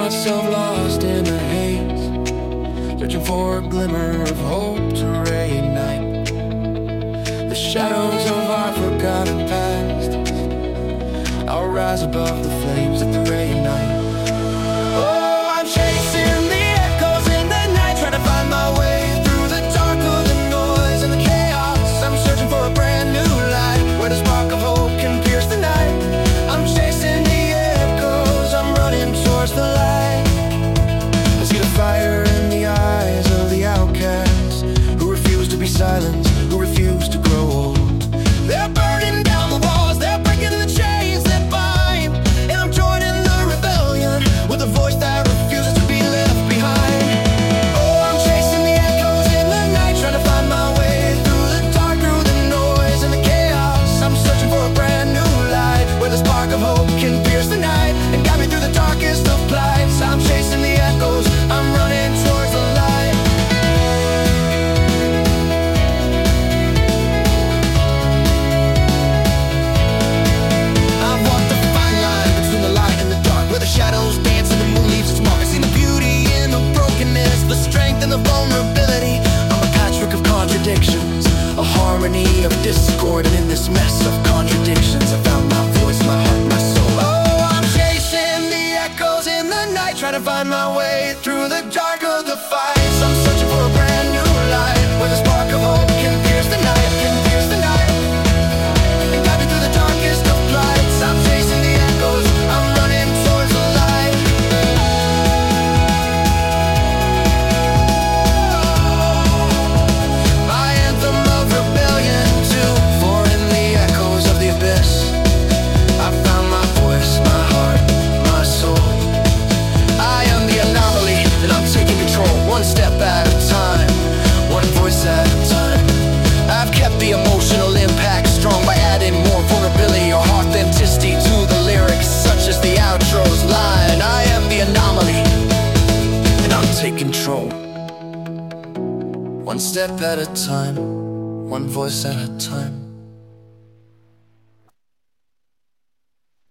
myself lost in the haze, searching for a glimmer of hope to reignite the shadows of our forgotten past. I'll rise above the flames that the reignite. Oh, I'm chasing the echoes in the night, trying to find my way through the dark of the noise and the chaos. I'm searching for a brand new light, where the spark of hope can pierce the night. I'm chasing the echoes, I'm running towards the light. I see the fire in the eyes of the outcasts, who refuse to be silenced, who refuse to grow old. They're burning down the walls, they're breaking the chains that bind, and I'm joining the rebellion with a voice that refuses to be left behind. Oh, I'm chasing the echoes in the night, trying to find my way through the dark, through the noise and the chaos. I'm searching for a brand new light, where the spark of hope can pierce the night and guide me through the darkest of plights. I'm chasing the echoes, I'm running towards the light. I've walked the fine line between the light and the dark, where the shadows dance and the moon leaves its mark. I've seen the beauty in the brokenness, the strength and the vulnerability. I'm a patchwork of contradictions, a harmony of discord, and in this mess of contradictions I found my voice, my heart, my soul. Oh, I'm chasing the echoes in the night, trying to find my way through the dark of the fights. I'm searching for a brand new light, where the spark of hope can pierce the night, can pierce the night, and guide me through the darkest of lights. I'm chasing the echoes, I'm running towards the light. My anthem of rebellion too, for in the echoes of the abyss I found my voice, my heart, my soul. I am the anomaly, and I'm taking control, one step at a time, one voice at a time. I've kept the emotional impact strong by adding more vulnerability or authenticity to the lyrics, such as the outro's line. I am the anomaly, and I'm taking control, one step at a time, one voice at a time.